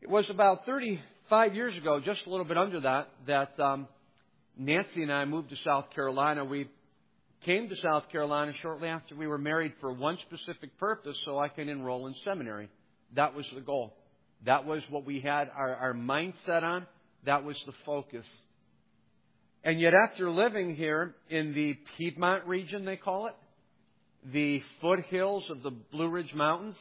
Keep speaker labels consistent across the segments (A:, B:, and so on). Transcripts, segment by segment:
A: was about 35 years ago, just a little bit under that Nancy and I moved to South Carolina. We came to South Carolina shortly after we were married for one specific purpose, so I can enroll in seminary. That was the goal. That was what we had our mindset on. That was the focus. And yet after living here in the Piedmont region, they call it, the foothills of the Blue Ridge Mountains,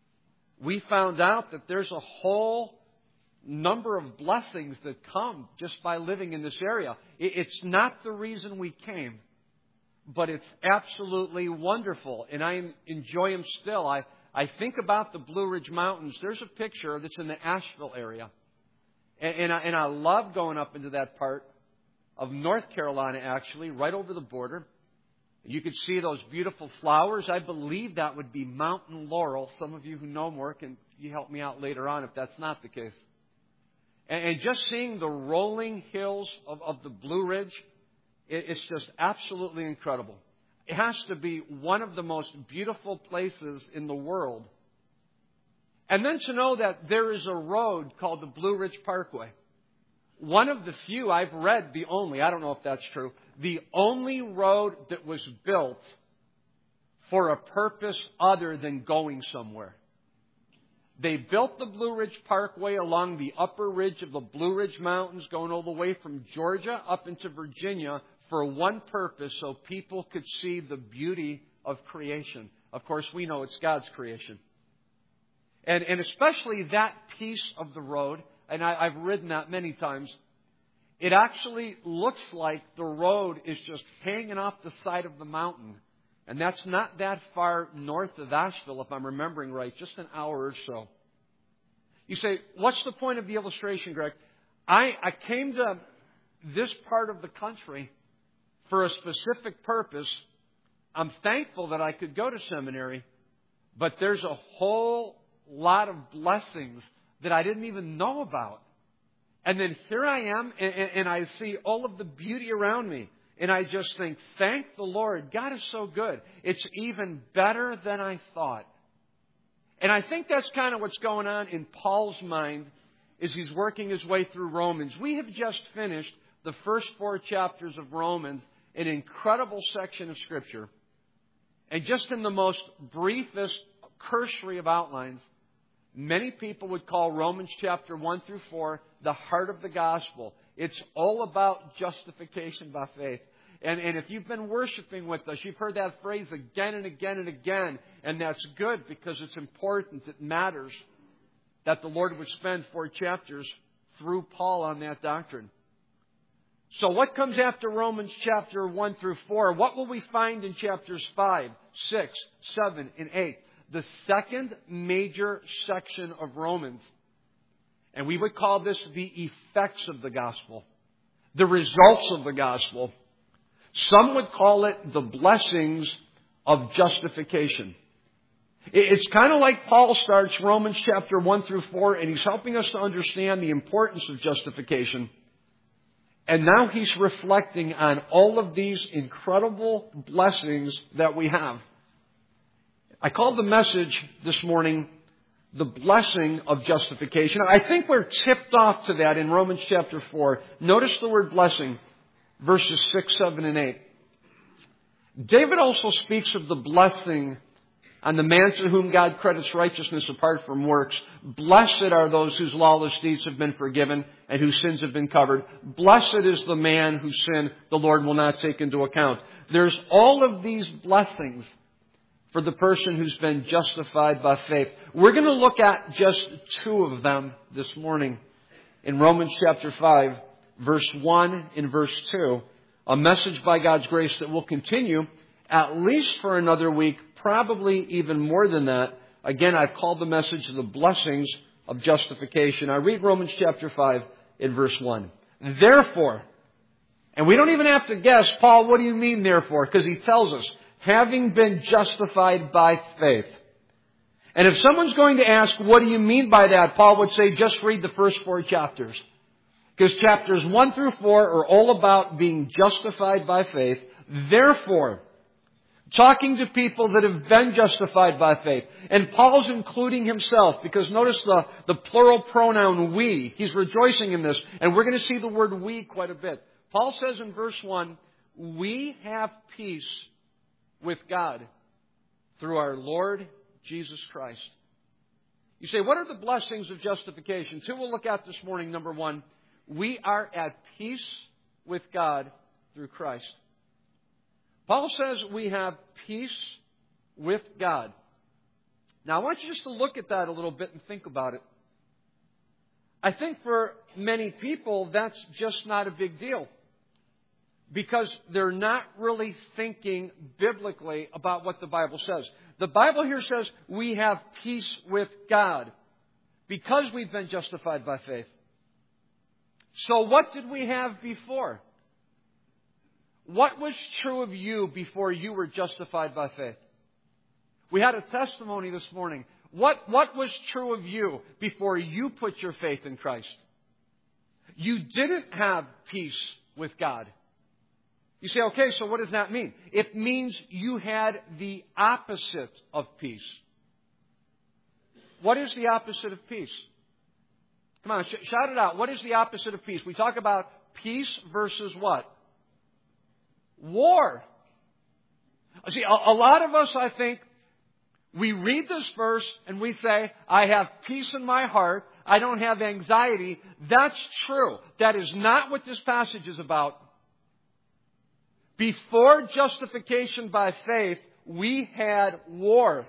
A: we found out that there's a whole number of blessings that come just by living in this area. It's not the reason we came, but it's absolutely wonderful, and I enjoy them still. I think about the Blue Ridge Mountains. There's a picture that's in the Asheville area, and I love going up into that part of North Carolina, actually, right over the border. You could see those beautiful flowers. I believe that would be mountain laurel. Some of you who know more, can you help me out later on if that's not the case? And just seeing the rolling hills of the Blue Ridge, it's just absolutely incredible. It has to be one of the most beautiful places in the world. And then to know that there is a road called the Blue Ridge Parkway. One of the few, I've read the only, I don't know if that's true, the only road that was built for a purpose other than going somewhere. They built the Blue Ridge Parkway along the upper ridge of the Blue Ridge Mountains, going all the way from Georgia up into Virginia for one purpose, so people could see the beauty of creation. Of course, we know it's God's creation. And especially that piece of the road, and I've ridden that many times, it actually looks like the road is just hanging off the side of the mountain. And that's not that far north of Asheville, if I'm remembering right, just an hour or so. You say, what's the point of the illustration, Greg? I came to this part of the country for a specific purpose. I'm thankful that I could go to seminary, but there's a whole lot of blessings that I didn't even know about. And then here I am, and I see all of the beauty around me. And I just think, thank the Lord. God is so good. It's even better than I thought. And I think that's kind of what's going on in Paul's mind as he's working his way through Romans. We have just finished the first 4 chapters of Romans, an incredible section of Scripture. And just in the most briefest, cursory of outlines, many people would call Romans chapter 1 through 4 the heart of the gospel. It's all about justification by faith. And if you've been worshiping with us, you've heard that phrase again and again and again. And that's good because it's important. It matters that the Lord would spend 4 chapters through Paul on that doctrine. So what comes after Romans chapter 1 through 4? What will we find in chapters 5, 6, 7, and 8? The second major section of Romans. And we would call this the effects of the gospel. The results of the gospel. Some would call it the blessings of justification. It's kind of like Paul starts Romans chapter 1 through 4, and he's helping us to understand the importance of justification. And now he's reflecting on all of these incredible blessings that we have. I called the message this morning, the blessing of justification. I think we're tipped off to that in Romans chapter 4. Notice the word blessing, verses 6, 7, and 8. David also speaks of the blessing on the man to whom God credits righteousness apart from works. Blessed are those whose lawless deeds have been forgiven and whose sins have been covered. Blessed is the man whose sin the Lord will not take into account. There's all of these blessings for the person who's been justified by faith. We're going to look at just 2 of them this morning. In Romans chapter 5, verse 1 and verse 2. A message by God's grace that will continue at least for another week, probably even more than that. Again, I've called the message the blessings of justification. I read Romans chapter 5 in verse 1. Therefore, and we don't even have to guess, Paul, what do you mean therefore? Because he tells us, having been justified by faith. And if someone's going to ask, what do you mean by that? Paul would say, just read the first 4 chapters. Because chapters 1 through 4 are all about being justified by faith. Therefore, talking to people that have been justified by faith. And Paul's including himself, because notice the plural pronoun we. He's rejoicing in this. And we're going to see the word we quite a bit. Paul says in verse 1, we have peace with God through our Lord Jesus Christ. You say, what are the blessings of justification? Two we'll look at this morning. Number one, we are at peace with God through Christ. Paul says we have peace with God. Now, I want you just to look at that a little bit and think about it. I think for many people, that's just not a big deal, because they're not really thinking biblically about what the Bible says. The Bible here says we have peace with God because we've been justified by faith. So what did we have before? What was true of you before you were justified by faith? We had a testimony this morning. What was true of you before you put your faith in Christ? You didn't have peace with God. You say, okay, so what does that mean? It means you had the opposite of peace. What is the opposite of peace? Come on, shout it out. What is the opposite of peace? We talk about peace versus what? War. See, a lot of us, I think, we read this verse and we say, I have peace in my heart. I don't have anxiety. That's true. That is not what this passage is about. Before justification by faith, we had war.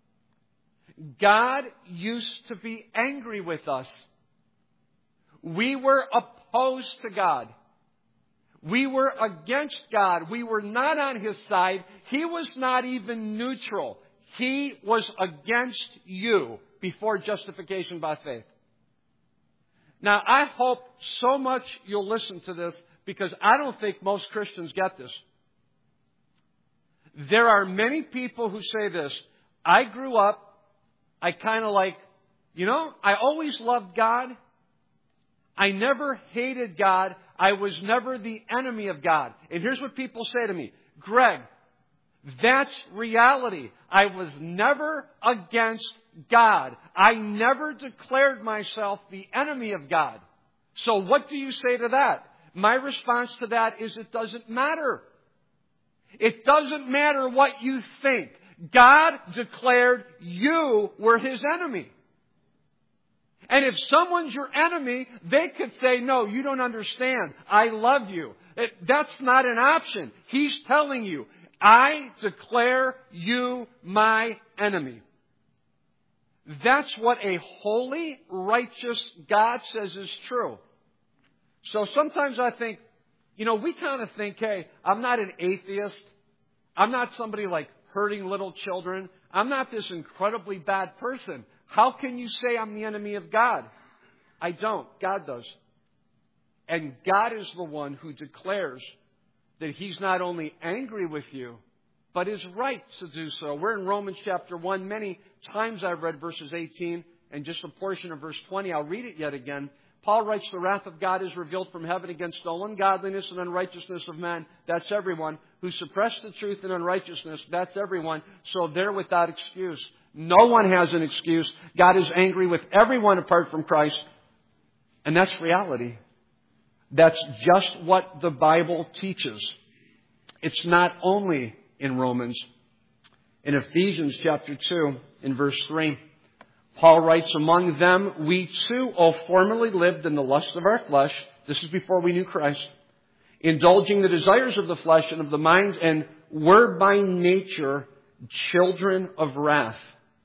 A: God used to be angry with us. We were opposed to God. We were against God. We were not on His side. He was not even neutral. He was against you before justification by faith. Now, I hope so much you'll listen to this, because I don't think most Christians get this. There are many people who say this. I grew up, I kind of I always loved God. I never hated God. I was never the enemy of God. And here's what people say to me. Greg, that's reality. I was never against God. I never declared myself the enemy of God. So what do you say to that? My response to that is it doesn't matter. It doesn't matter what you think. God declared you were His enemy. And if someone's your enemy, they could say, no, you don't understand. I love you. That's not an option. He's telling you, I declare you my enemy. That's what a holy, righteous God says is true. So sometimes I think, we kind of think, hey, I'm not an atheist. I'm not somebody like hurting little children. I'm not this incredibly bad person. How can you say I'm the enemy of God? I don't. God does. And God is the one who declares that He's not only angry with you, but is right to do so. We're in Romans chapter 1. Many times I've read verses 18 and just a portion of verse 20. I'll read it yet again. Paul writes, the wrath of God is revealed from heaven against all ungodliness and unrighteousness of men. That's everyone. Who suppress the truth in unrighteousness. That's everyone. So they're without excuse. No one has an excuse. God is angry with everyone apart from Christ. And that's reality. That's just what the Bible teaches. It's not only in Romans. In Ephesians chapter 2, in verse 3, Paul writes, among them we too all formerly lived in the lust of our flesh. This is before we knew Christ. Indulging the desires of the flesh and of the mind, and were by nature children of wrath,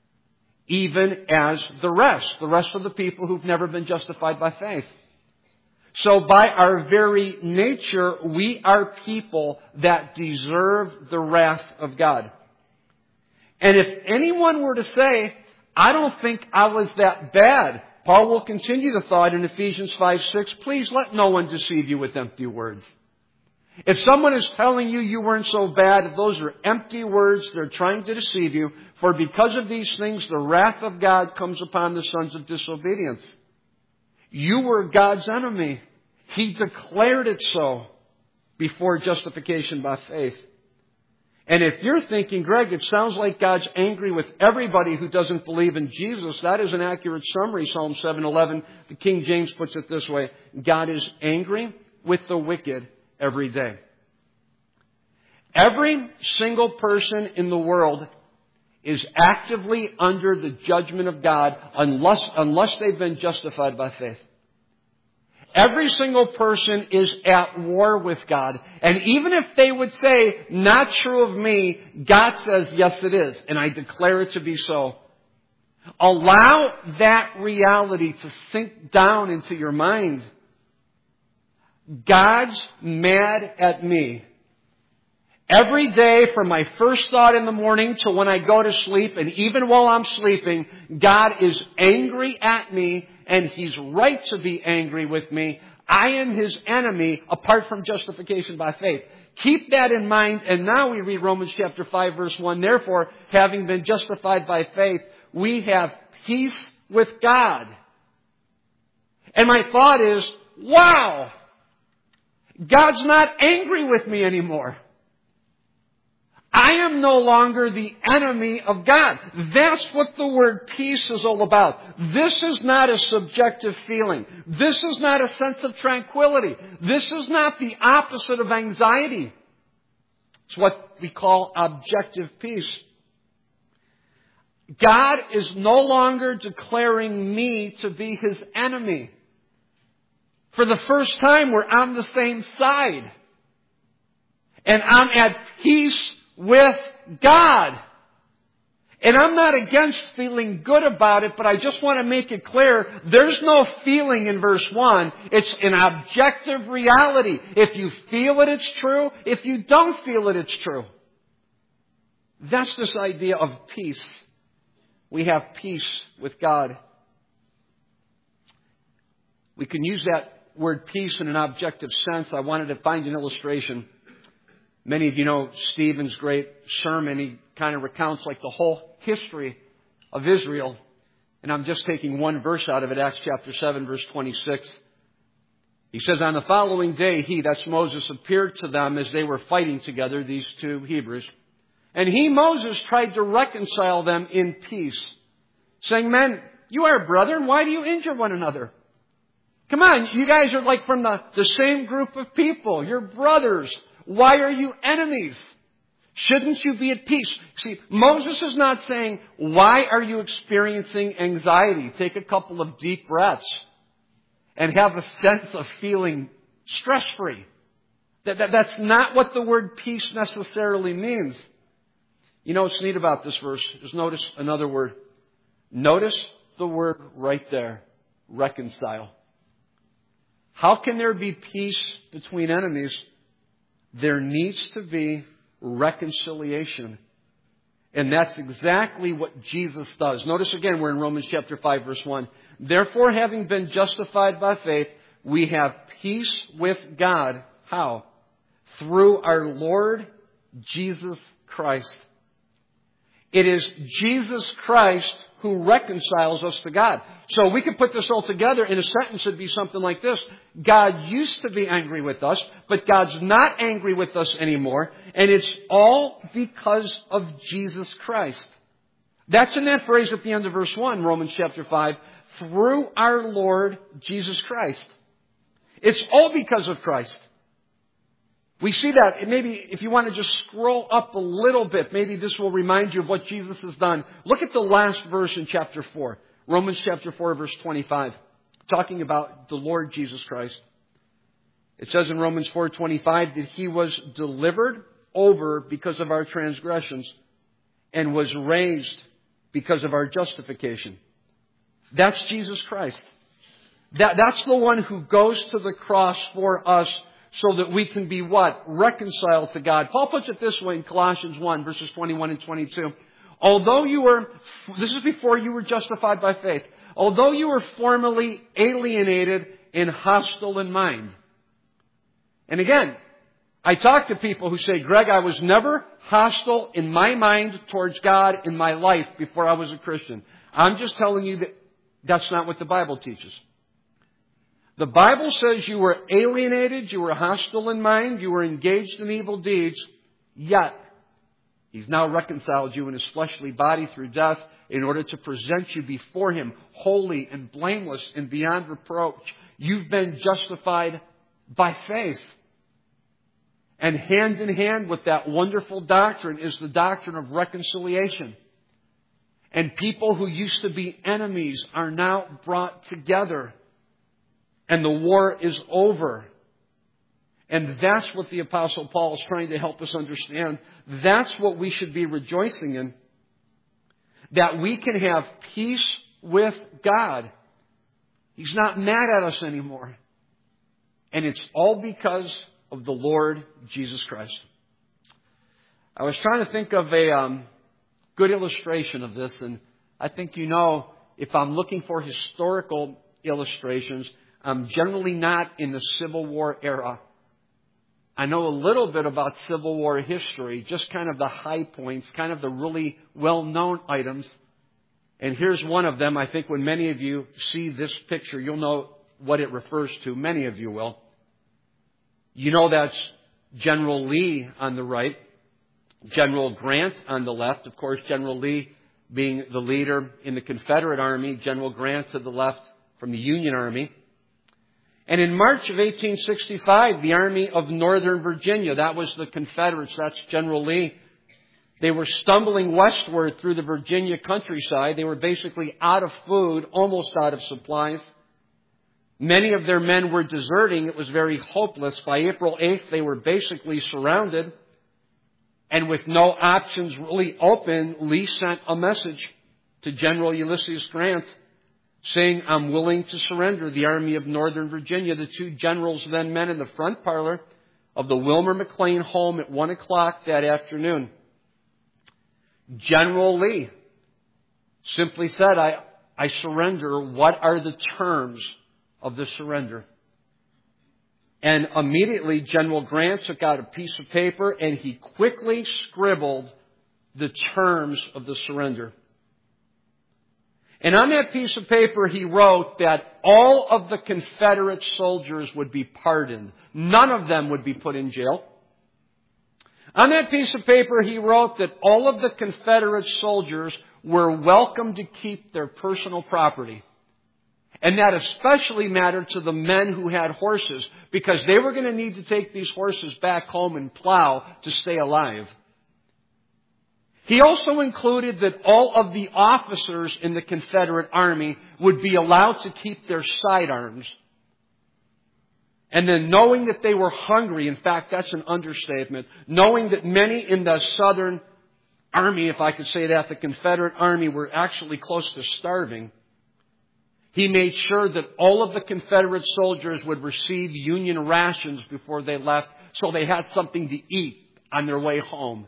A: even as the rest of the people who've never been justified by faith. So by our very nature, we are people that deserve the wrath of God. And if anyone were to say, I don't think I was that bad, Paul will continue the thought in Ephesians 5:6, please let no one deceive you with empty words. If someone is telling you you weren't so bad, if those are empty words, they're trying to deceive you. For because of these things, the wrath of God comes upon the sons of disobedience. You were God's enemy. He declared it so before justification by faith. And if you're thinking, Greg, it sounds like God's angry with everybody who doesn't believe in Jesus, that is an accurate summary. Psalm 7:11, the King James puts it this way: God is angry with the wicked every day. Every single person in the world is actively under the judgment of God unless they've been justified by faith. Every single person is at war with God. And even if they would say, not true of me, God says, yes it is. And I declare it to be so. Allow that reality to sink down into your mind. God's mad at me. Every day from my first thought in the morning to when I go to sleep, and even while I'm sleeping, God is angry at me, and He's right to be angry with me. I am His enemy apart from justification by faith. Keep that in mind, and now we read Romans chapter 5 verse 1. Therefore, having been justified by faith, we have peace with God. And my thought is, wow! God's not angry with me anymore. I am no longer the enemy of God. That's what the word peace is all about. This is not a subjective feeling. This is not a sense of tranquility. This is not the opposite of anxiety. It's what we call objective peace. God is no longer declaring me to be His enemy. For the first time, we're on the same side. And I'm at peace with God. And I'm not against feeling good about it, but I just want to make it clear, there's no feeling in verse 1. It's an objective reality. If you feel it, it's true. If you don't feel it, it's true. That's this idea of peace. We have peace with God. We can use that word peace in an objective sense. I wanted to find an illustration. Many of you know Stephen's great sermon. He kind of recounts like the whole history of Israel. And I'm just taking one verse out of it, Acts chapter 7, verse 26. He says, on the following day, that's Moses, appeared to them as they were fighting together, these two Hebrews. And Moses, tried to reconcile them in peace, saying, men, you are brethren, why do you injure one another? Come on, you guys are like from the same group of people. You're brothers. Why are you enemies? Shouldn't you be at peace? See, Moses is not saying, why are you experiencing anxiety? Take a couple of deep breaths and have a sense of feeling stress-free. That's not what the word peace necessarily means. You know what's neat about this verse? Just notice another word. Notice the word right there. Reconcile. How can there be peace between enemies? There needs to be reconciliation. And that's exactly what Jesus does. Notice again, we're in Romans chapter 5, verse 1. Therefore, having been justified by faith, we have peace with God. How? Through our Lord Jesus Christ. It is Jesus Christ who reconciles us to God. So we could put this all together in a sentence. It'd be something like this. God used to be angry with us, but God's not angry with us anymore. And it's all because of Jesus Christ. That's in that phrase at the end of verse 1, Romans chapter 5. Through our Lord Jesus Christ. It's all because of Christ. We see that. And maybe if you want to just scroll up a little bit, maybe this will remind you of what Jesus has done. Look at the last verse in chapter 4. Romans chapter 4, verse 25. Talking about the Lord Jesus Christ. It says in Romans 4:25 that He was delivered over because of our transgressions and was raised because of our justification. That's Jesus Christ. That's the one who goes to the cross for us so that we can be what? Reconciled to God. Paul puts it this way in Colossians 1, verses 21 and 22. Although you were, this is before you were justified by faith, although you were formerly alienated and hostile in mind. And again, I talk to people who say, Greg, I was never hostile in my mind towards God in my life before I was a Christian. I'm just telling you that that's not what the Bible teaches. The Bible says you were alienated, you were hostile in mind, you were engaged in evil deeds, yet He's now reconciled you in His fleshly body through death in order to present you before Him holy and blameless and beyond reproach. You've been justified by faith. And hand in hand with that wonderful doctrine is the doctrine of reconciliation. And people who used to be enemies are now brought together. And the war is over. And that's what the Apostle Paul is trying to help us understand. That's what we should be rejoicing in. That we can have peace with God. He's not mad at us anymore. And it's all because of the Lord Jesus Christ. I was trying to think of a good illustration of this. And I think you know, if I'm looking for historical illustrations, I'm generally not in the Civil War era. I know a little bit about Civil War history, just kind of the high points, kind of the really well-known items. And here's one of them. I think when many of you see this picture, you'll know what it refers to. Many of you will. You know that's General Lee on the right, General Grant on the left. Of course, General Lee being the leader in the Confederate Army, General Grant to the left from the Union Army. And in March of 1865, the Army of Northern Virginia, that was the Confederates, that's General Lee, they were stumbling westward through the Virginia countryside. They were basically out of food, almost out of supplies. Many of their men were deserting. It was very hopeless. By April 8th, they were basically surrounded. And with no options really open, Lee sent a message to General Ulysses Grant saying, I'm willing to surrender the Army of Northern Virginia. The two generals then met in the front parlor of the Wilmer McLean home at 1 o'clock that afternoon. General Lee simply said, I surrender. What are the terms of the surrender? And immediately General Grant took out a piece of paper and he quickly scribbled the terms of the surrender. And on that piece of paper, he wrote that all of the Confederate soldiers would be pardoned. None of them would be put in jail. On that piece of paper, he wrote that all of the Confederate soldiers were welcome to keep their personal property. And that especially mattered to the men who had horses, because they were going to need to take these horses back home and plow to stay alive. He also included that all of the officers in the Confederate Army would be allowed to keep their sidearms. And then knowing that they were hungry, in fact, that's an understatement, knowing that many in the Southern Army, if I could say that, the Confederate Army were actually close to starving, he made sure that all of the Confederate soldiers would receive Union rations before they left, so they had something to eat on their way home.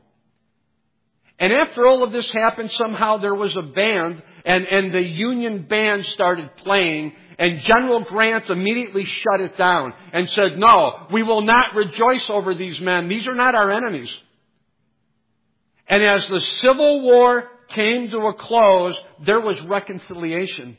A: And after all of this happened, somehow there was a band, and the Union band started playing, and General Grant immediately shut it down and said, no, we will not rejoice over these men. These are not our enemies. And as the Civil War came to a close, there was reconciliation.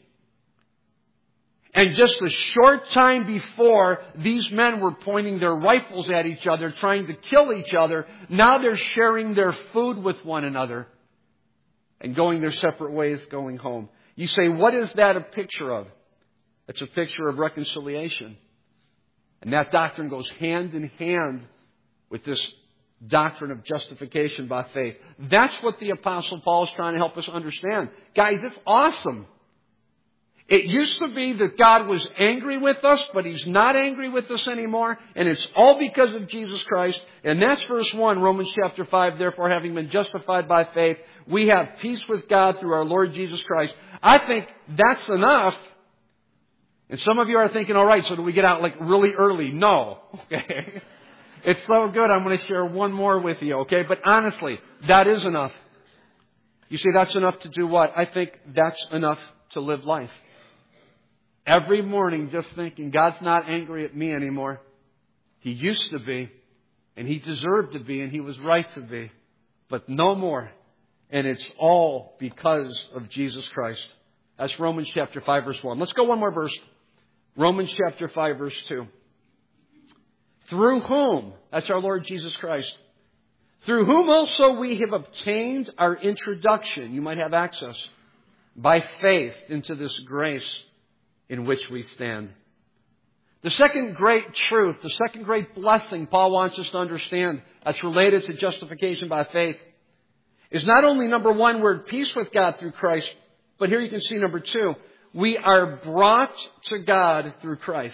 A: And just a short time before, these men were pointing their rifles at each other, trying to kill each other. Now they're sharing their food with one another and going their separate ways, going home. You say, what is that a picture of? It's a picture of reconciliation. And that doctrine goes hand in hand with this doctrine of justification by faith. That's what the Apostle Paul is trying to help us understand. Guys, it's awesome. It used to be that God was angry with us, but He's not angry with us anymore. And it's all because of Jesus Christ. And that's verse 1, Romans chapter 5. Therefore, having been justified by faith, we have peace with God through our Lord Jesus Christ. I think that's enough. And some of you are thinking, all right, so do we get out like really early? No. Okay. It's so good. I'm going to share one more with you. Okay. But honestly, that is enough. You say that's enough to do what? I think that's enough to live life. Every morning just thinking, God's not angry at me anymore. He used to be, and He deserved to be, and He was right to be. But no more. And it's all because of Jesus Christ. That's Romans chapter 5, verse 1. Let's go one more verse. Romans chapter 5, verse 2. Through whom? That's our Lord Jesus Christ. through whom also we have obtained our introduction. You might have access by faith into this grace in which we stand. The second great truth, the second great blessing Paul wants us to understand that's related to justification by faith is not only, number one, we're at peace with God through Christ, but here you can see, number two, we are brought to God through Christ.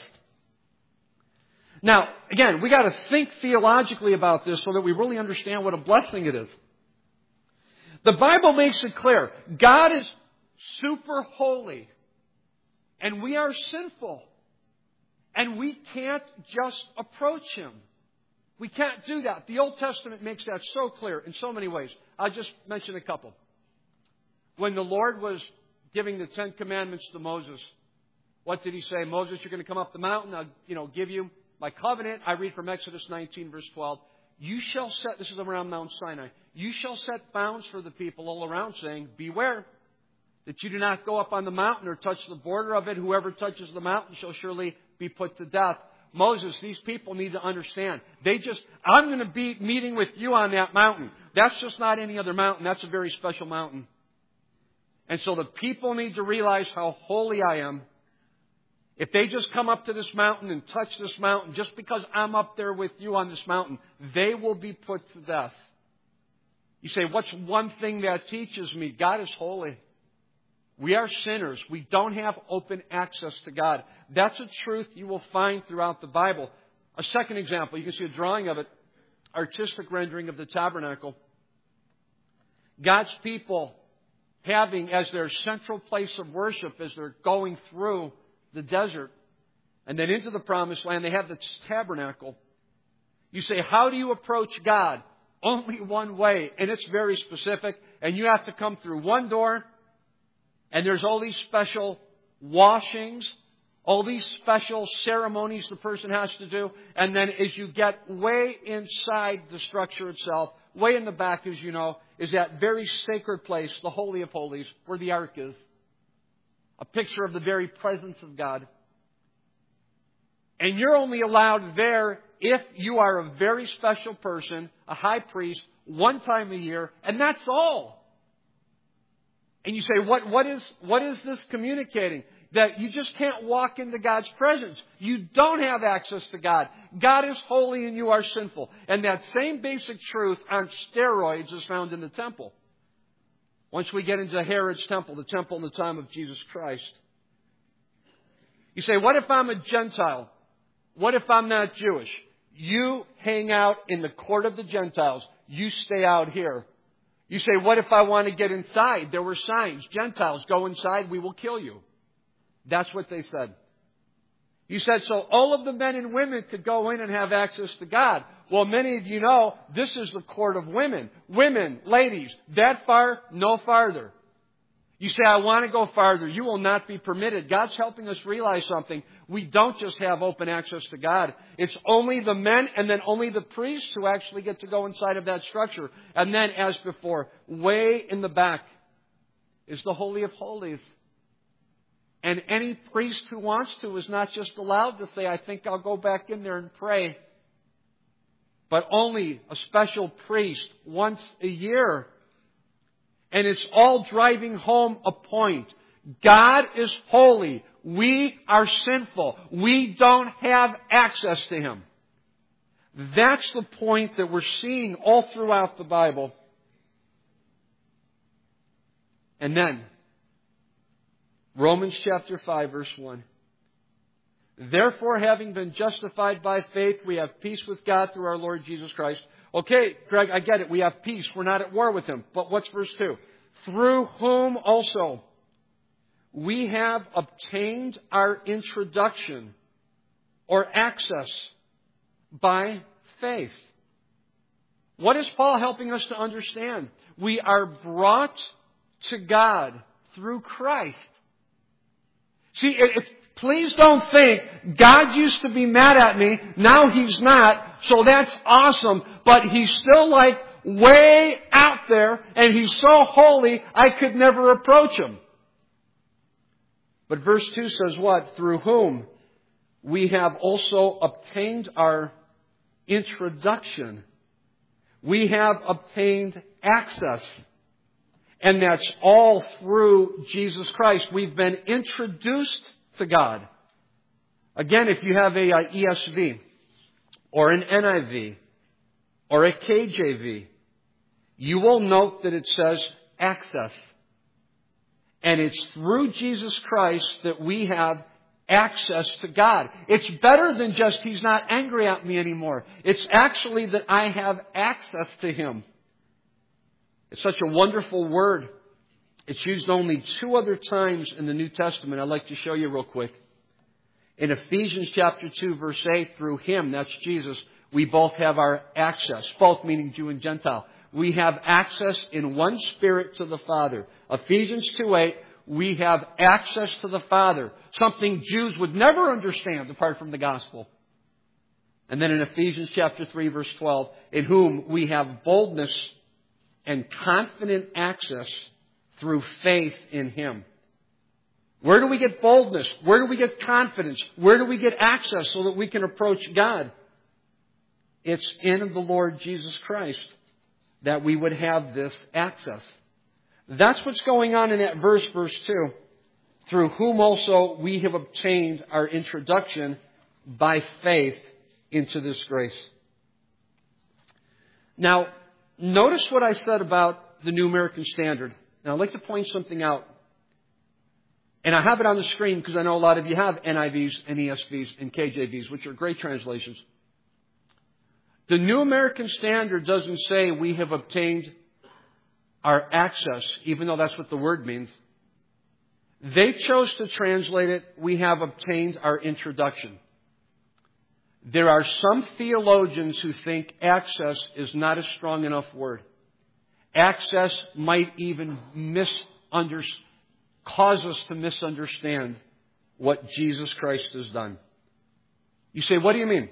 A: Now, again, we got to think theologically about this so that we really understand what a blessing it is. The Bible makes it clear. God is super holy, and we are sinful, and we can't just approach Him. We can't do that. The Old Testament makes that so clear in so many ways. I'll just mention a couple. When the Lord was giving the Ten Commandments to Moses, what did He say? Moses, you're going to come up the mountain. I'll give you my covenant. I read from Exodus 19, verse 12. You shall set, this is around Mount Sinai, you shall set bounds for the people all around, saying, beware that you do not go up on the mountain or touch the border of it. Whoever touches the mountain shall surely be put to death. Moses, these people need to understand. I'm going to be meeting with you on that mountain. That's just not any other mountain. That's a very special mountain. And so the people need to realize how holy I am. If they just come up to this mountain and touch this mountain, just because I'm up there with you on this mountain, they will be put to death. You say, what's one thing that teaches me? God is holy. We are sinners. We don't have open access to God. That's a truth you will find throughout the Bible. A second example, you can see a drawing of it, artistic rendering of the tabernacle. God's people having as their central place of worship as they're going through the desert and then into the promised land, they have this tabernacle. You say, how do you approach God? Only one way, and it's very specific, and you have to come through one door, and there's all these special washings, all these special ceremonies the person has to do, and then as you get way inside the structure itself, way in the back, as you know, is that very sacred place, the Holy of Holies, where the ark is. A picture of the very presence of God. And you're only allowed there if you are a very special person, a high priest, one time a year, and that's all. And you say, what is this communicating? That you just can't walk into God's presence. You don't have access to God. God is holy and you are sinful. And that same basic truth on steroids is found in the temple. Once we get into Herod's temple, the temple in the time of Jesus Christ. You say, what if I'm a Gentile? What if I'm not Jewish? You hang out in the court of the Gentiles. You stay out here. You say, what if I want to get inside? There were signs. Gentiles, go inside, we will kill you. That's what they said. You said, so all of the men and women could go in and have access to God. Well, many of you know, this is the court of women. Women, ladies, that far, no farther. You say, I want to go farther. You will not be permitted. God's helping us realize something. We don't just have open access to God. It's only the men and then only the priests who actually get to go inside of that structure. And then, as before, way in the back is the Holy of Holies. And any priest who wants to is not just allowed to say, I think I'll go back in there and pray. But only a special priest once a year. And it's all driving home a point. God is holy. We are sinful. We don't have access to Him. That's the point that we're seeing all throughout the Bible. And then, Romans chapter 5, verse 1. Therefore, having been justified by faith, we have peace with God through our Lord Jesus Christ. Okay, Greg, I get it. We have peace. We're not at war with Him. But what's verse 2? Through whom also we have obtained our introduction or access by faith. What is Paul helping us to understand? We are brought to God through Christ. See, please don't think God used to be mad at me. Now He's not. So that's awesome. But He's still like way out there. And He's so holy, I could never approach Him. But verse 2 says what? Through whom we have also obtained our introduction. We have obtained access. And that's all through Jesus Christ. We've been introduced to God. Again, if you have a ESV or an NIV or a KJV, you will note that it says access. And it's through Jesus Christ that we have access to God. It's better than just He's not angry at me anymore. It's actually that I have access to Him. It's such a wonderful word. It's used only 2 other times in the New Testament. I'd like to show you real quick. In Ephesians chapter 2, verse 8, through Him, that's Jesus, we both have our access. Both meaning Jew and Gentile. We have access in one Spirit to the Father. Ephesians 2:8, we have access to the Father. Something Jews would never understand apart from the gospel. And then in Ephesians chapter 3, verse 12, in whom we have boldness and confident access through faith in Him. Where do we get boldness? Where do we get confidence? Where do we get access so that we can approach God? It's in the Lord Jesus Christ that we would have this access. That's what's going on in that verse 2. Through whom also we have obtained our introduction by faith into this grace. Now, notice what I said about the New American Standard. Now, I'd like to point something out. And I have it on the screen because I know a lot of you have NIVs and ESVs and KJVs, which are great translations. The New American Standard doesn't say we have obtained our access, even though that's what the word means. They chose to translate it, we have obtained our introduction. There are some theologians who think access is not a strong enough word. Access might even cause us to misunderstand what Jesus Christ has done. You say, what do you mean?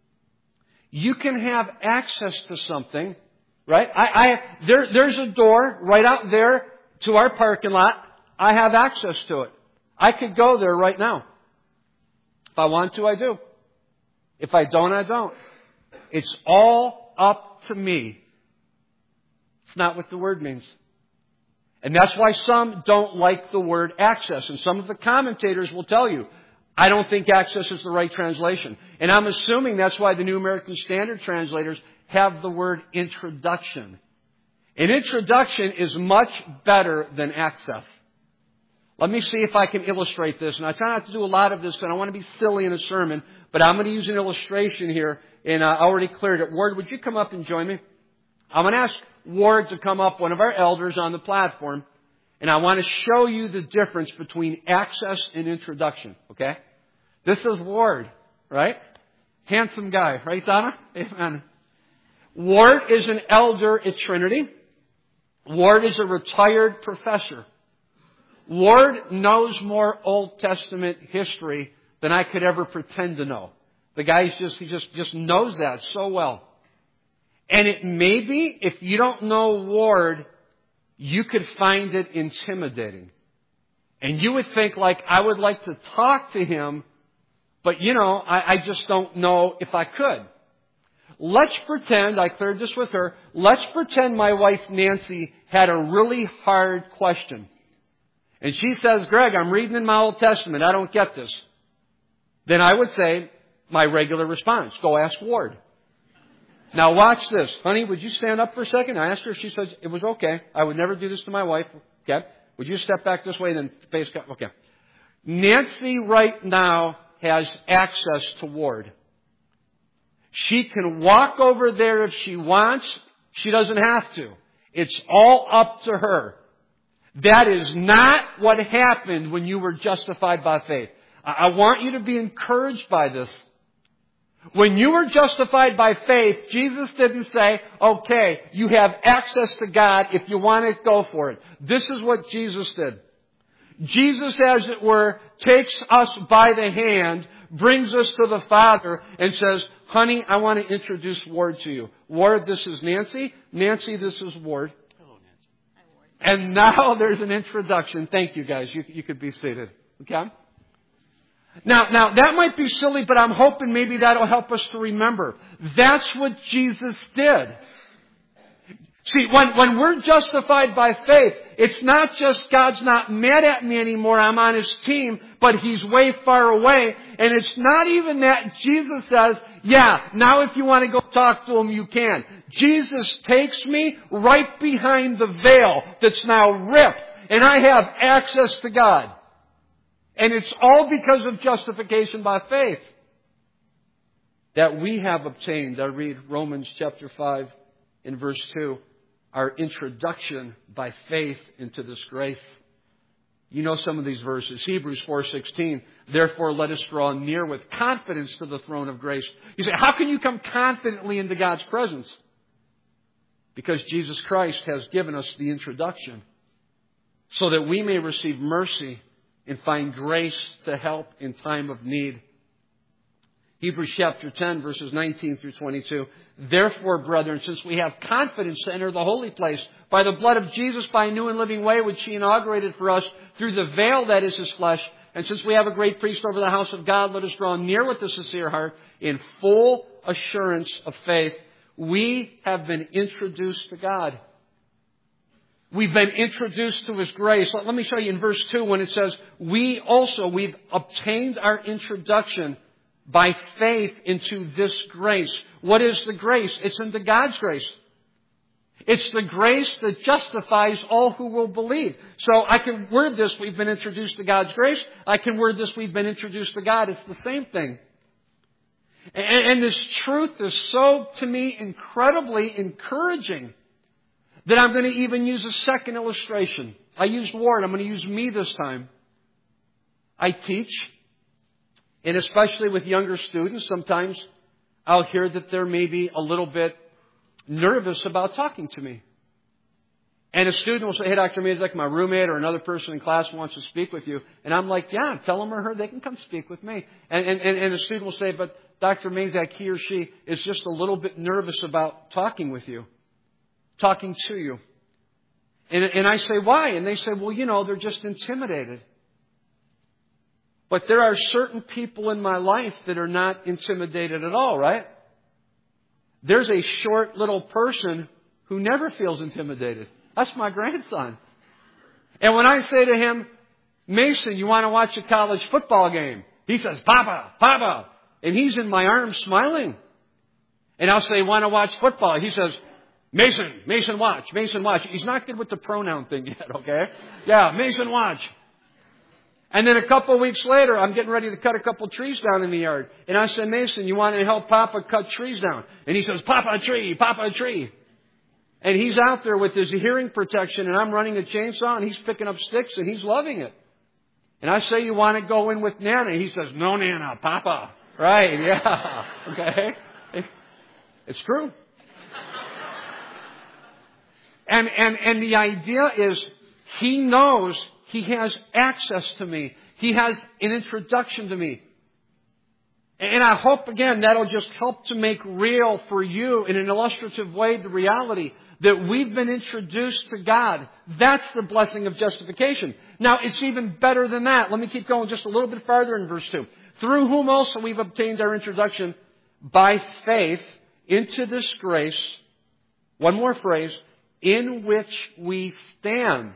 A: You can have access to something, right? There's a door right out there to our parking lot. I have access to it. I could go there right now. If I want to, I do. If I don't, I don't. It's all up to me. It's not what the word means. And that's why some don't like the word access. And some of the commentators will tell you, I don't think access is the right translation. And I'm assuming that's why the New American Standard translators have the word introduction. An introduction is much better than access. Let me see if I can illustrate this. And I try not to do a lot of this because I don't want to be silly in a sermon. But I'm going to use an illustration here. And I already cleared it. Ward, would you come up and join me? I'm going to ask Ward to come up, one of our elders on the platform. And I want to show you the difference between access and introduction. Okay? This is Ward, right? Handsome guy. Right, Donna? Amen. Ward is an elder at Trinity. Ward is a retired professor. Ward knows more Old Testament history than I could ever pretend to know. The guy he just knows that so well. And it may be, if you don't know Ward, you could find it intimidating. And you would think, I would like to talk to him, but I just don't know if I could. Let's pretend, I cleared this with her, let's pretend my wife Nancy had a really hard question. And she says, Greg, I'm reading in my Old Testament. I don't get this. Then I would say, my regular response, go ask Ward. Now watch this. Honey, would you stand up for a second? I asked her. She says it was okay. I would never do this to my wife. Okay. Would you step back this way and then face... Okay. Nancy right now has access to Ward. She can walk over there if she wants. She doesn't have to. It's all up to her. That is not what happened when you were justified by faith. I want you to be encouraged by this. When you were justified by faith, Jesus didn't say, okay, you have access to God. If you want it, go for it. This is what Jesus did. Jesus, as it were, takes us by the hand, brings us to the Father, and says, honey, I want to introduce Ward to you. Ward, this is Nancy. Nancy, this is Ward.
B: Hello, Nancy. Hi, Ward.
A: And now there's an introduction. Thank you, guys. You could be seated. Okay? Now that might be silly, but I'm hoping maybe that'll help us to remember. That's what Jesus did. See, when we're justified by faith, it's not just God's not mad at me anymore, I'm on His team, but He's way far away. And it's not even that Jesus says, yeah, now if you want to go talk to Him, you can. Jesus takes me right behind the veil that's now ripped, and I have access to God. And it's all because of justification by faith that we have obtained. I read Romans chapter 5 in verse 2. Our introduction by faith into this grace. You know some of these verses. Hebrews 4:16. Therefore, let us draw near with confidence to the throne of grace. You say, how can you come confidently into God's presence? Because Jesus Christ has given us the introduction so that we may receive mercy and find grace to help in time of need. Hebrews chapter 10, verses 19 through 22. Therefore, brethren, since we have confidence to enter the holy place by the blood of Jesus, by a new and living way which He inaugurated for us through the veil that is His flesh, and since we have a great priest over the house of God, let us draw near with a sincere heart in full assurance of faith. We have been introduced to God. We've been introduced to His grace. Let me show you in verse 2 when it says, we've obtained our introduction by faith into this grace. What is the grace? It's into God's grace. It's the grace that justifies all who will believe. So I can word this, we've been introduced to God's grace. I can word this, we've been introduced to God. It's the same thing. And this truth is so, to me, incredibly encouraging that I'm going to even use a second illustration. I used Ward. I'm going to use me this time. I teach. And especially with younger students, sometimes I'll hear that they're maybe a little bit nervous about talking to me. And a student will say, hey, Dr. Mazek, my roommate or another person in class wants to speak with you. And I'm like, yeah, tell him or her they can come speak with me. And a student will say, but Dr. Mazek, he or she is just a little bit nervous about talking with you, talking to you. And I say, why? And they say, well, they're just intimidated. But there are certain people in my life that are not intimidated at all, right? There's a short little person who never feels intimidated. That's my grandson. And when I say to him, Mason, you want to watch a college football game? He says, Papa, Papa. And he's in my arms smiling. And I'll say, want to watch football? He says, Mason, watch. Mason, watch. He's not good with the pronoun thing yet, okay? Yeah, Mason, watch. And then a couple of weeks later, I'm getting ready to cut a couple trees down in the yard. And I said, Mason, you want to help Papa cut trees down? And he says, Papa, a tree, Papa, a tree. And he's out there with his hearing protection, and I'm running a chainsaw, and he's picking up sticks, and he's loving it. And I say, you want to go in with Nana? And he says, no, Nana, Papa. Right, yeah. Okay. It's true. And the idea is he knows he has access to me. He has an introduction to me. And I hope, again, that'll just help to make real for you in an illustrative way the reality that we've been introduced to God. That's the blessing of justification. Now, it's even better than that. Let me keep going just a little bit farther in verse 2. Through whom also we've obtained our introduction by faith into this grace. One more phrase. In which we stand.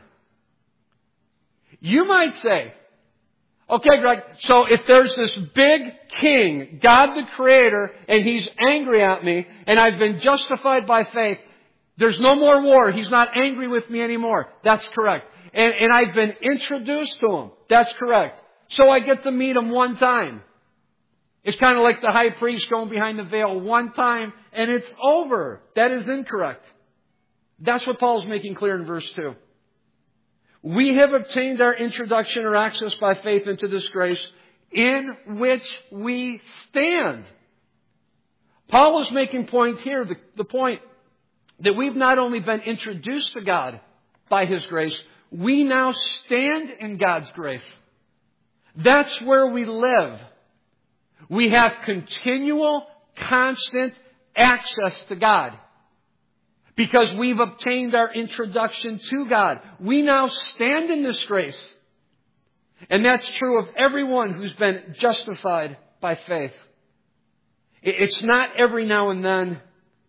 A: You might say, okay, Greg, so if there's this big king, God the Creator, and He's angry at me, and I've been justified by faith, there's no more war. He's not angry with me anymore. That's correct. And I've been introduced to Him. That's correct. So I get to meet Him one time. It's kind of like the high priest going behind the veil one time, and it's over. That is incorrect. That's what Paul's making clear in verse 2. We have obtained our introduction or access by faith into this grace in which we stand. Paul is making point here, the point that we've not only been introduced to God by His grace, we now stand in God's grace. That's where we live. We have continual, constant access to God. Because we've obtained our introduction to God. We now stand in this grace. And that's true of everyone who's been justified by faith. It's not every now and then.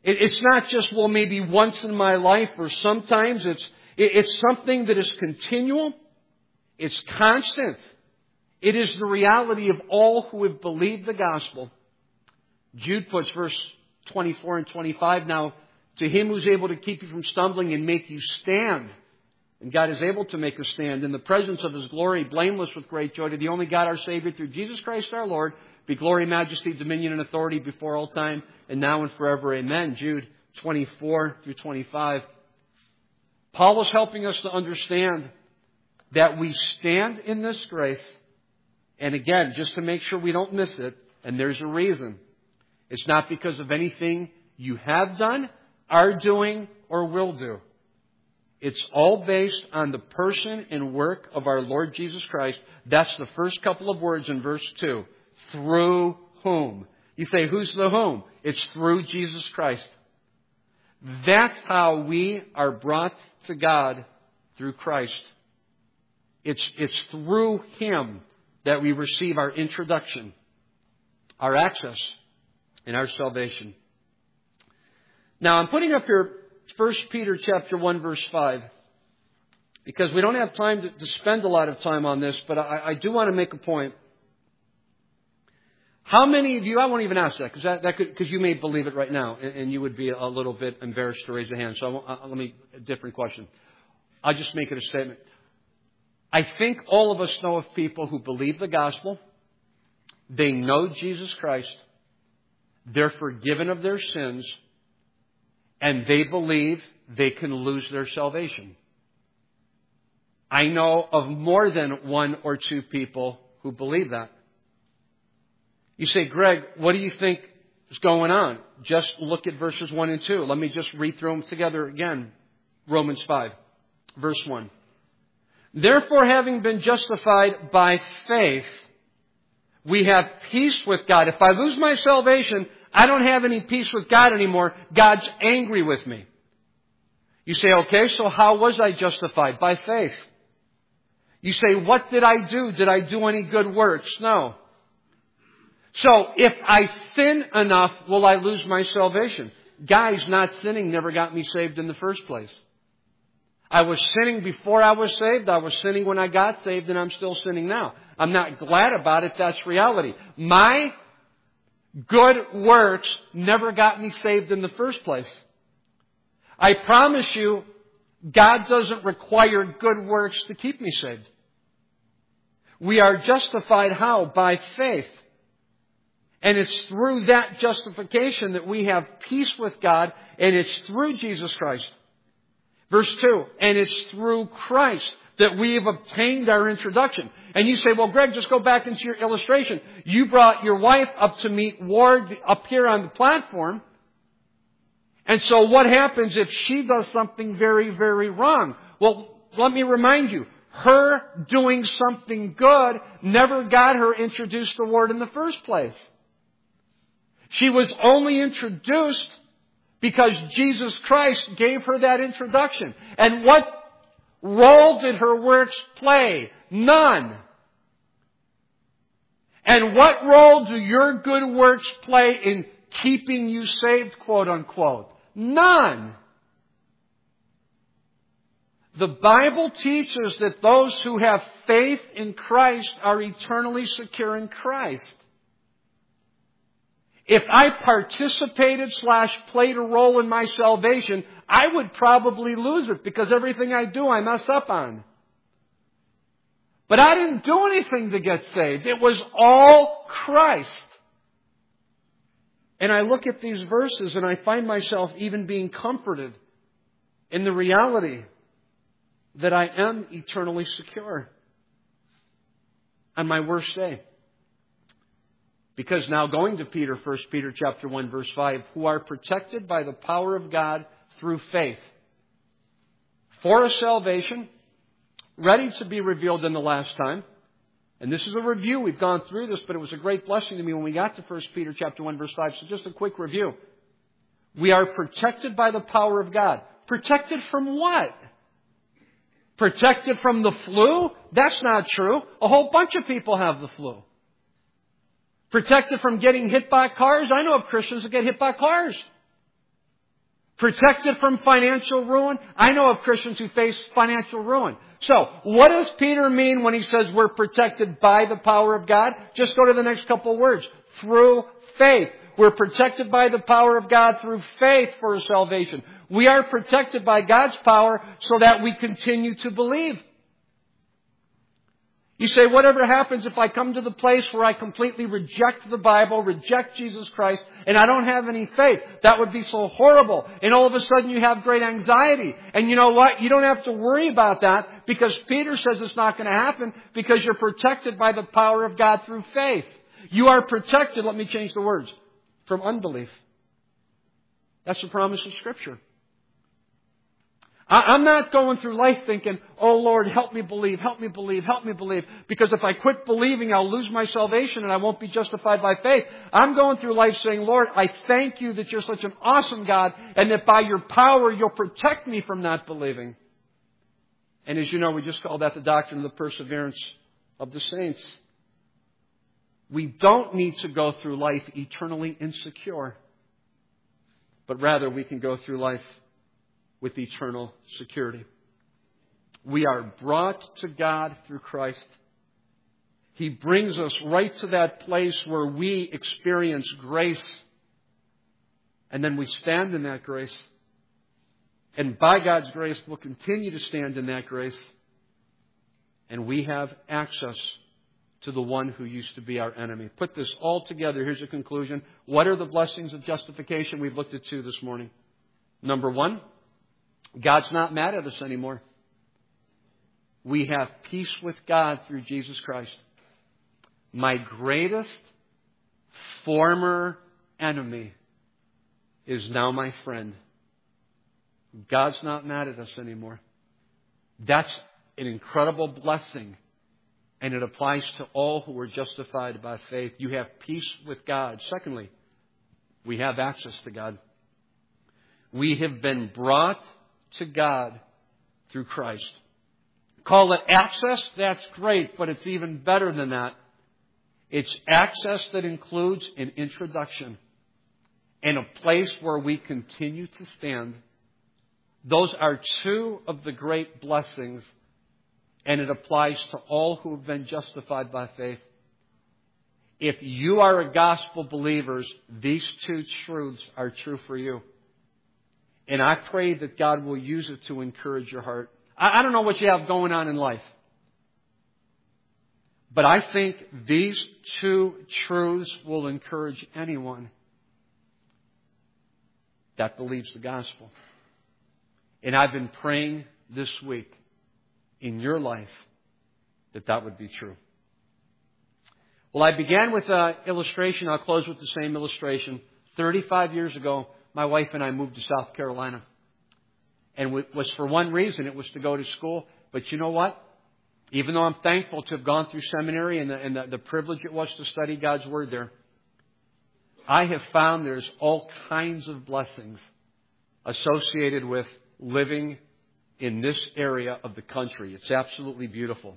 A: It's not just, well, maybe once in my life, or sometimes. It's something that is continual. It's constant. It is the reality of all who have believed the gospel. Jude puts verse 24 and 25, now to him who's able to keep you from stumbling and make you stand. And God is able to make us stand in the presence of His glory, blameless with great joy, to the only God our Savior, through Jesus Christ our Lord, be glory, majesty, dominion, and authority before all time, and now and forever. Amen. Jude 24 through 25. Paul is helping us to understand that we stand in this grace. And again, just to make sure we don't miss it, and there's a reason. It's not because of anything you have done, are doing, or will do. It's all based on the person and work of our Lord Jesus Christ. That's the first couple of words in verse 2. Through whom? You say, who's the whom? It's through Jesus Christ. That's how we are brought to God, through Christ. It's through Him that we receive our introduction, our access, and our salvation. Now, I'm putting up here 1 Peter chapter 1, verse 5, because we don't have time to spend a lot of time on this, but I do want to make a point. How many of you, I won't even ask that, because you may believe it right now, and you would be a little bit embarrassed to raise a hand. So let me, a different question. I'll just make it a statement. I think all of us know of people who believe the gospel. They know Jesus Christ. They're forgiven of their sins. And they believe they can lose their salvation. I know of more than one or two people who believe that. You say, Greg, what do you think is going on? Just look at verses 1 and 2. Let me just read through them together again. Romans 5, verse 1. Therefore, having been justified by faith, we have peace with God. If I lose my salvation, I don't have any peace with God anymore. God's angry with me. You say, okay, so how was I justified? By faith. You say, what did I do? Did I do any good works? No. So if I sin enough, will I lose my salvation? Guys, not sinning never got me saved in the first place. I was sinning before I was saved. I was sinning when I got saved, and I'm still sinning now. I'm not glad about it. That's reality. My good works never got me saved in the first place. I promise you, God doesn't require good works to keep me saved. We are justified how? By faith. And it's through that justification that we have peace with God, and it's through Jesus Christ. Verse 2, and it's through Christ that we have obtained our introduction. And you say, well, Greg, just go back into your illustration. You brought your wife up to meet Ward up here on the platform. And so what happens if she does something very, very wrong? Well, let me remind you, her doing something good never got her introduced to Ward in the first place. She was only introduced because Jesus Christ gave her that introduction. And what role did her works play? None. And what role do your good works play in keeping you saved, quote unquote? None. The Bible teaches that those who have faith in Christ are eternally secure in Christ. If I participated / played a role in my salvation, I would probably lose it because everything I do I mess up on. But I didn't do anything to get saved. It was all Christ. And I look at these verses and I find myself even being comforted in the reality that I am eternally secure on my worst day. Because now going to Peter, 1 Peter chapter 1, verse 5, who are protected by the power of God through faith for a salvation ready to be revealed in the last time. And this is a review. We've gone through this, but it was a great blessing to me when we got to 1 Peter chapter 1, verse 5. So just a quick review. We are protected by the power of God. Protected from what? Protected from the flu? That's not true. A whole bunch of people have the flu. Protected from getting hit by cars? I know of Christians that get hit by cars. Protected from financial ruin? I know of Christians who face financial ruin. So, what does Peter mean when he says we're protected by the power of God? Just go to the next couple of words. Through faith. We're protected by the power of God through faith for salvation. We are protected by God's power so that we continue to believe. You say, whatever happens if I come to the place where I completely reject the Bible, reject Jesus Christ, and I don't have any faith? That would be so horrible. And all of a sudden you have great anxiety. And you know what? You don't have to worry about that because Peter says it's not going to happen because you're protected by the power of God through faith. You are protected, let me change the words, from unbelief. That's the promise of Scripture. I'm not going through life thinking, oh Lord, help me believe, help me believe, help me believe. Because if I quit believing, I'll lose my salvation and I won't be justified by faith. I'm going through life saying, Lord, I thank you that you're such an awesome God and that by your power you'll protect me from not believing. And as you know, we just call that the doctrine of the perseverance of the saints. We don't need to go through life eternally insecure, but rather we can go through life with eternal security. We are brought to God through Christ. He brings us right to that place where we experience grace. And then we stand in that grace. And by God's grace, we'll continue to stand in that grace. And we have access to the one who used to be our enemy. Put this all together. Here's a conclusion. What are the blessings of justification? We've looked at two this morning. Number one, God's not mad at us anymore. We have peace with God through Jesus Christ. My greatest former enemy is now my friend. God's not mad at us anymore. That's an incredible blessing. And it applies to all who are justified by faith. You have peace with God. Secondly, we have access to God. We have been brought to God through Christ. Call it access, that's great, but it's even better than that. It's access that includes an introduction and a place where we continue to stand. Those are two of the great blessings, and it applies to all who have been justified by faith. If you are a gospel believer, these two truths are true for you. And I pray that God will use it to encourage your heart. I don't know what you have going on in life. But I think these two truths will encourage anyone that believes the gospel. And I've been praying this week in your life that would be true. Well, I began with an illustration. I'll close with the same illustration. 35 years ago, my wife and I moved to South Carolina. And it was for one reason. It was to go to school. But you know what? Even though I'm thankful to have gone through seminary and the privilege it was to study God's Word there, I have found there's all kinds of blessings associated with living in this area of the country. It's absolutely beautiful.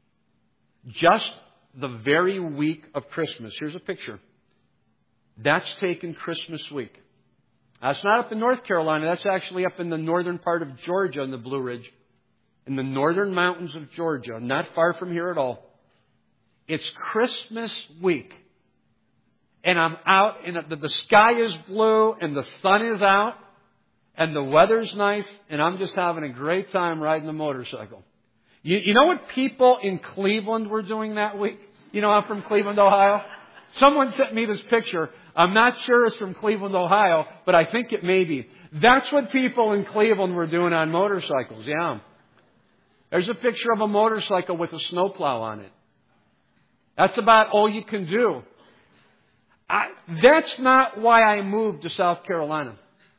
A: Just the very week of Christmas. Here's a picture. That's taken Christmas week. That's not up in North Carolina. That's actually up in the northern part of Georgia in the Blue Ridge. In the northern mountains of Georgia. Not far from here at all. It's Christmas week. And I'm out and the sky is blue and the sun is out. And the weather's nice. And I'm just having a great time riding the motorcycle. You know what people in Cleveland were doing that week? You know, I'm from Cleveland, Ohio. Someone sent me this picture. I'm not sure it's from Cleveland, Ohio, but I think it may be. That's what people in Cleveland were doing on motorcycles, yeah. There's a picture of a motorcycle with a snowplow on it. That's about all you can do. That's not why I moved to South Carolina.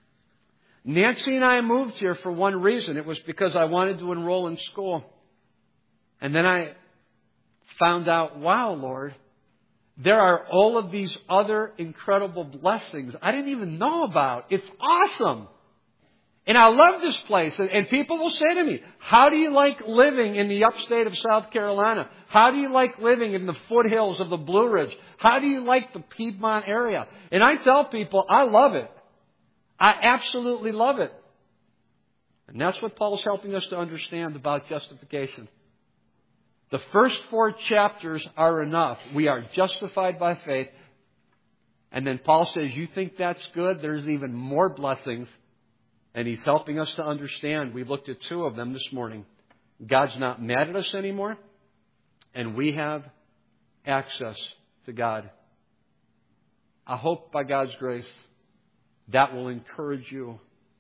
A: Nancy and I moved here for one reason. It was because I wanted to enroll in school. And then I found out, wow, Lord, there are all of these other incredible blessings I didn't even know about. It's awesome. And I love this place. And people will say to me, how do you like living in the upstate of South Carolina? How do you like living in the foothills of the Blue Ridge? How do you like the Piedmont area? And I tell people, I love it. I absolutely love it. And that's what Paul's helping us to understand about justification. The first 4 chapters are enough. We are justified by faith. And then Paul says, you think that's good? There's even more blessings. And he's helping us to understand. We've looked at 2 of them this morning. God's not mad at us anymore. And we have access to God. I hope by God's grace that will encourage you.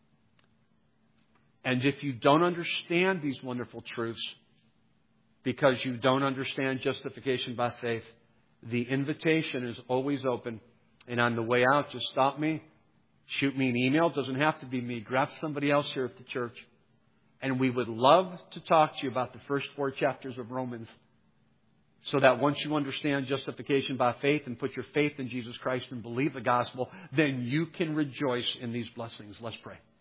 A: And if you don't understand these wonderful truths, because you don't understand justification by faith, the invitation is always open. And on the way out, just stop me. Shoot me an email. It doesn't have to be me. Grab somebody else here at the church. And we would love to talk to you about the first 4 chapters of Romans. So that once you understand justification by faith and put your faith in Jesus Christ and believe the gospel, then you can rejoice in these blessings. Let's pray.